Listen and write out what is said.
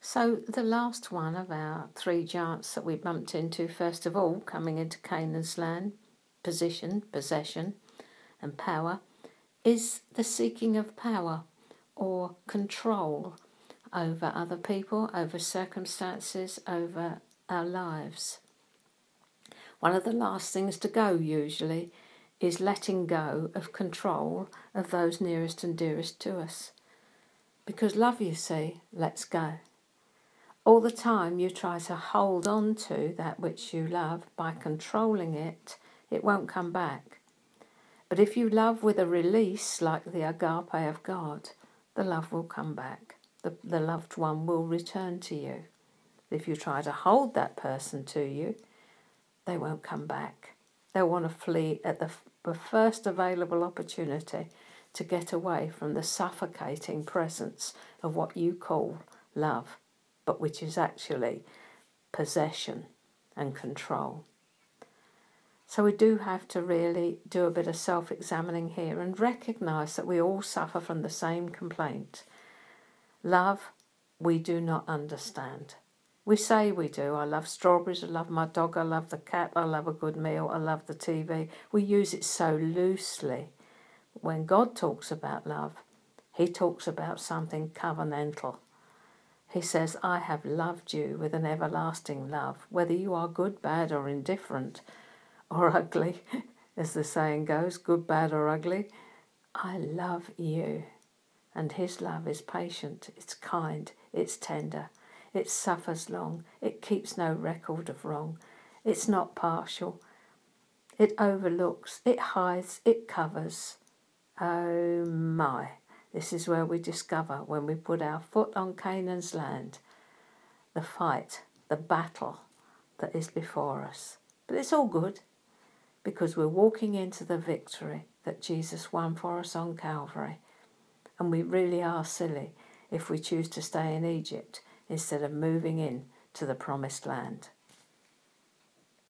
So the last one of our three giants that we bumped into, first of all, coming into Canaan's land, position, possession and power, is the seeking of power or control over other people, over circumstances, over our lives. One of the last things to go usually is letting go of control of those nearest and dearest to us. Because love, you see, lets go. All the time you try to hold on to that which you love by controlling it, it won't come back. But if you love with a release, like the agape of God, the love will come back. The loved one will return to you. If you try to hold that person to you, they won't come back. They'll want to flee at the first available opportunity to get away from the suffocating presence of what you call love, but which is actually possession and control. So we do have to really do a bit of self-examining here and recognise that we all suffer from the same complaint. Love, we do not understand. We say we do. I love strawberries, I love my dog, I love the cat, I love a good meal, I love the TV. We use it so loosely. When God talks about love, he talks about something covenantal. He says, I have loved you with an everlasting love, whether you are good, bad or indifferent or ugly, as the saying goes, good, bad or ugly. I love you. And his love is patient, it's kind, it's tender. It suffers long. It keeps no record of wrong. It's not partial. It overlooks. It hides. It covers. Oh my. This is where we discover, when we put our foot on Canaan's land, the fight, the battle that is before us. But it's all good, because we're walking into the victory that Jesus won for us on Calvary. And we really are silly if we choose to stay in Egypt instead of moving in to the promised land.